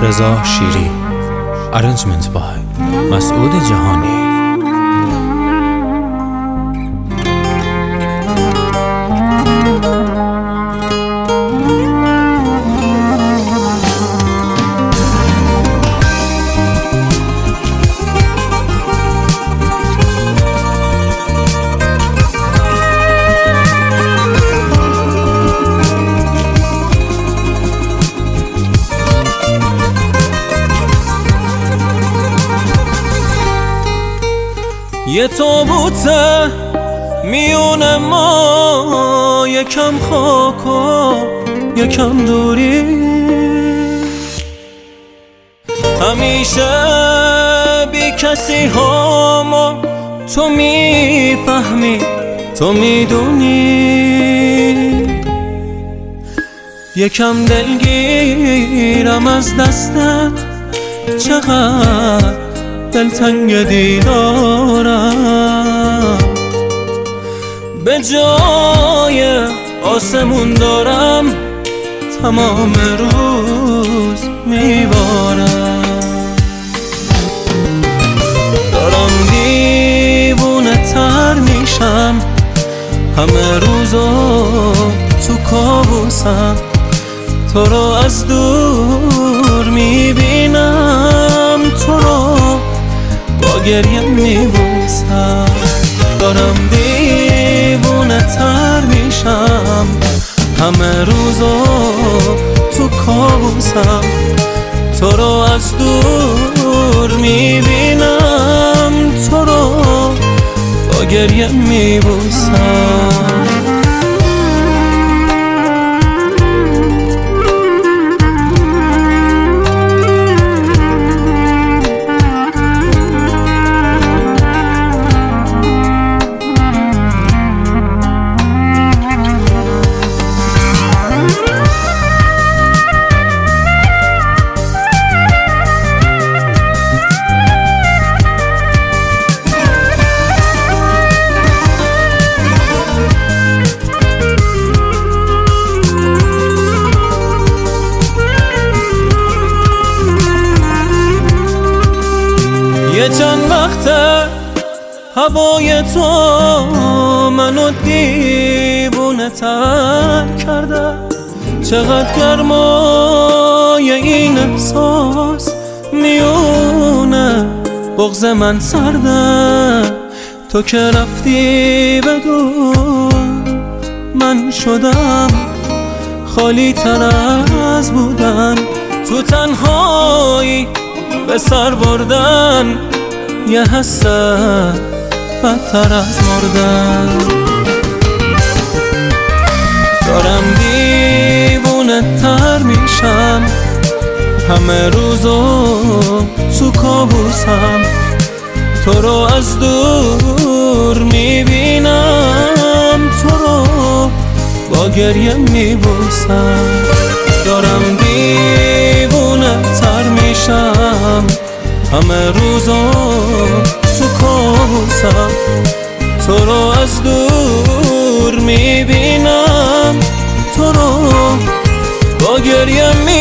رضا شیری. Arrangement by مسعود جهانی. یه تابوته میونه ما، یکم خاک و یکم دوری، همیشه بی کسی ها ما، تو میفهمی تو میدونی، یکم دلگیرم از دستت، چقدر دلتنگ دیدارم، به جای آسمون دارم تمام روز میبارم، دارم دیوونه تر میشم، همه روزو تو کابوسم، تو رو از دور میبینم، تو رو با گریه میبوسم، دارم دیوونه تر میشم، همه روزو تو کابوسم، تو رو از دور میبینم، تو رو با گریه میبوسم. یه چند وقته هوای تو منو دیوونه تر کرده، چقدر گرمای این احساس میونه بغض من سرده، تو که رفتی بدون من شدم خالی تر از بودن، تو تنهایی به سر بردن، یه حس بدتر از مردن، دارم دیوونه تر میشم، همه روزو تو کابوسم، تو رو از دور میبینم، تو رو با گریه میبوسم، دارم دیوونه تر میشم، همه روزو تو کابوسم، تو رو از دور میبینم، تو رو با گریه